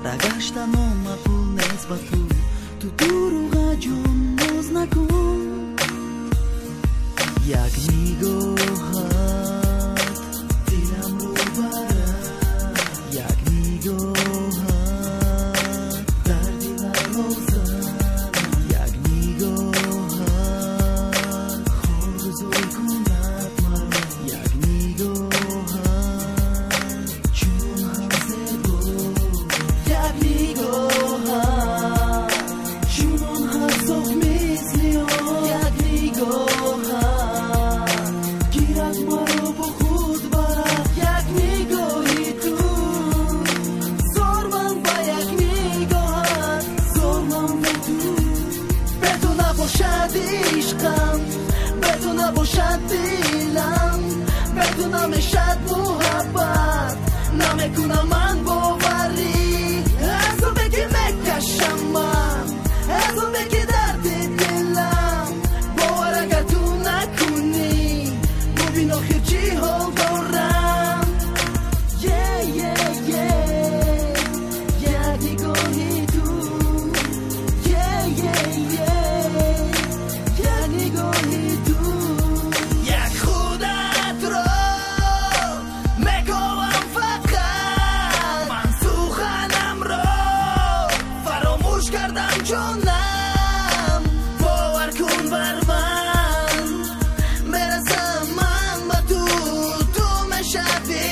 رگشتن مقبول نسبت تو دروغ جون ناز نکن یک نگاهت دلم رو برد یک نگاهت در دلم زد یک نگاهت خورزوی کند مرا یک نگاهت چون هم زیبا یک نگاهت چون هم صف مثلی یک نگاهت گیرد مرا با خود برد یک نگاهی تو زار من با یک نگاهت زار من به تو نباشد عشقم به تو نباشد دلم به تو نمیشد محبت نمیکنم من باوری از اون بگی مکشم من از اون بگی درد دلم باور اگر تو نکنی ببین آخر چی حال دارم یک نگاهی تو یک نگاهی تو یک خودت را میکنم فقط من سخنم را فراموش کردم جانم باور کن بر من برسم من با تو میشدی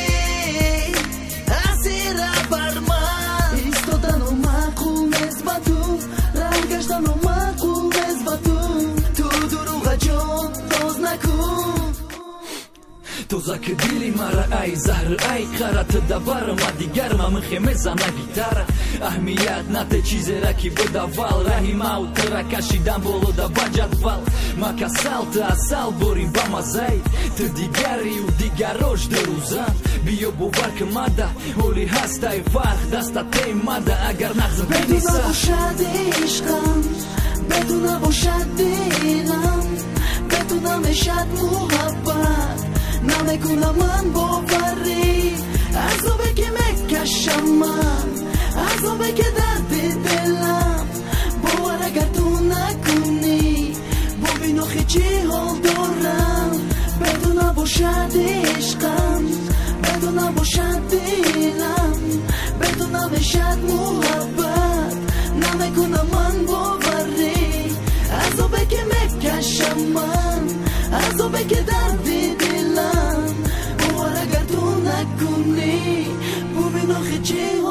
اسیر بر من ایستادن و معقول نیست با تو رنگشتن و معقول نیست با تو دروغ جان ناز نکن تuzak dili mara ay zahr ay qarat dabar ma digar ma mkhemezana gitar ahmiyat nate chize ra ki budaval rahima u tra kashidan bolo da bajadval ma kasalt asal borim ba mazay te digari u digarosh de ruzan bio bovar ke mada holi hastay farq dasta te mada agar naghz بدون باشد عشقم بدون باشد دلم بدون نمیشد محبت نمیکنم من باوری از اون که میکشم من از اون که درد دلم باور اگر تو نکنی ببین آخه چی حال دارم بدون باشد عشقم بدون باشد دلم بدون نمیشد محبت نمیکنم من باوری از اون که میکشم من از اون که درد دلم باور اگر تو نکنی ببین آخه چی